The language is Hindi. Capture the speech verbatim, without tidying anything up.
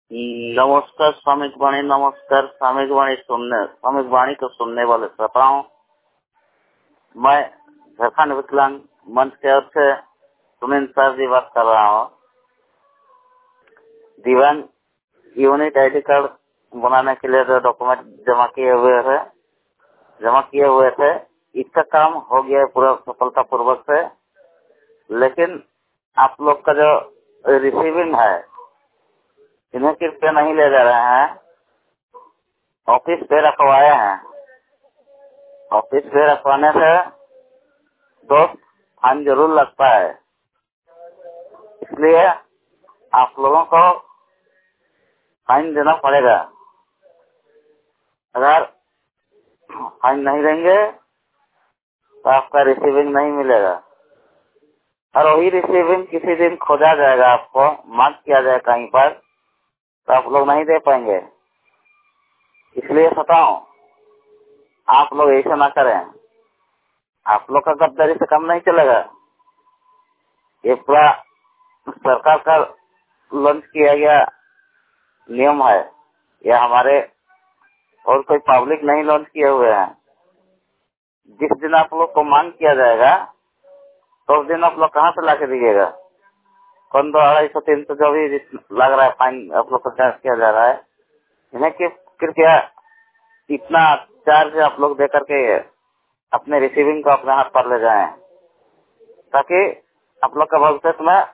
नमस्कार सामयिक वाणी, नमस्कार सामयिक वाणी सुनने सामयिक वाणी को सुनने वाले श्रोताओं, मैं झारखंड विकलांग मंच की ओर से सुनील सर जी बात कर रहा हूँ। दिव्यांग यूनिट आईडी कार्ड बनाने के लिए जो डॉक्यूमेंट जमा किए हुए थे जमा किए हुए थे इसका काम हो गया है पूरा सफलता पूर्वक से, लेकिन आप लोग का जो रिसीविंग है इन्हें कृपया नहीं ले जा रहे हैं। ऑफिस पे रखवाए हैं। ऑफिस पे रखवाने से दो फाइन जरूर लगता है, इसलिए आप लोगों को फाइन देना पड़ेगा। अगर फाइन नहीं देंगे तो आपका रिसीविंग नहीं मिलेगा और वही रिसीविंग किसी दिन खोजा जाएगा, आपको मांग किया जाए कहीं पर तो आप लोग नहीं दे पाएंगे। इसलिए बताओ आप लोग ऐसा ना करें। आप लोग का गद्दारी से काम नहीं चलेगा। ये पूरा सरकार का लॉन्च किया गया नियम है, यह हमारे और कोई पब्लिक नहीं लॉन्च किए हुए हैं। जिस दिन आप लोग को मांग किया जाएगा तो उस दिन आप लोग कहाँ से ला के दीजिएगा। कौन दो अढ़ाई सौ तीन सौ जो भी लग रहा है फाइन आप लोग को चार्ज किया जा रहा है, इन्हें कृपया इतना चार्ज आप लोग दे करके अपने रिसीविंग को अपने हाथ पर ले जाएं, ताकि आप लोग का भविष्य में